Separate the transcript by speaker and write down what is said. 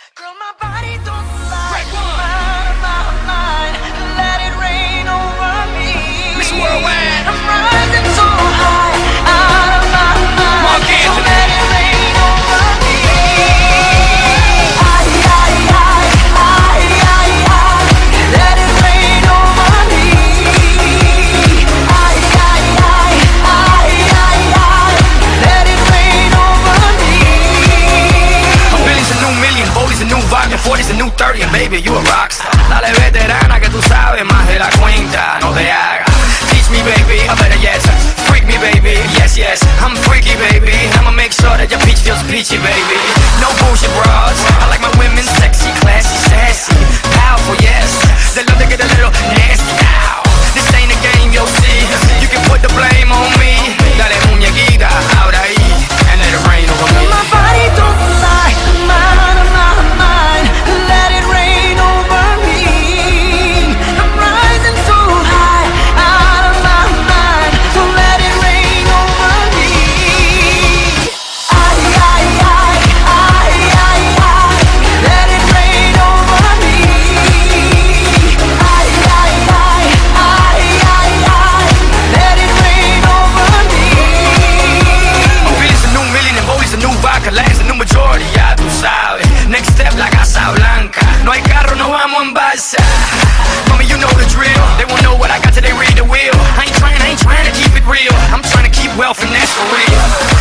Speaker 1: Girl, my body don't lie. My mind, let it rain over me.
Speaker 2: Miss Worldwide.
Speaker 1: I'm rising so high, out of my mind. So let it rain over me. Let it rain over me. Let it rain over me.
Speaker 2: A billion's a new million, Boldy's a new vodka, 40's a new 30, and baby, you a rockstar. Dale veterana que tú sabes más de la cuenta, no te hagas. Teach me, baby, I better yes. Freak me, baby, yes, yes. I'm freaky, baby. I'ma make sure that your peach feels peachy, baby. No bullshit bras. I like my women sexy, classy, sassy, powerful, yes. They love to get a little nasty. Ow. This ain't a game, you'll see. You can put the blame on me. Dale muñequita, ahora ahí, and let it rain over me.
Speaker 1: My body don't lie, my mind, let it rain over me. I'm rising so high, out of my mind, so let it rain over me. Let it rain over me. Let it rain over me.
Speaker 2: A billion's a new million and Boldy's a new vodka, Latin's a new majority, ya tú sabes. Next step, la Casa Blanca. No hay carro, no vamos en balsa. Mami, you know the drill. They won't know what I got till they read the wheel. I ain't trying to keep it real. I'm trying to keep wealth and that's for real.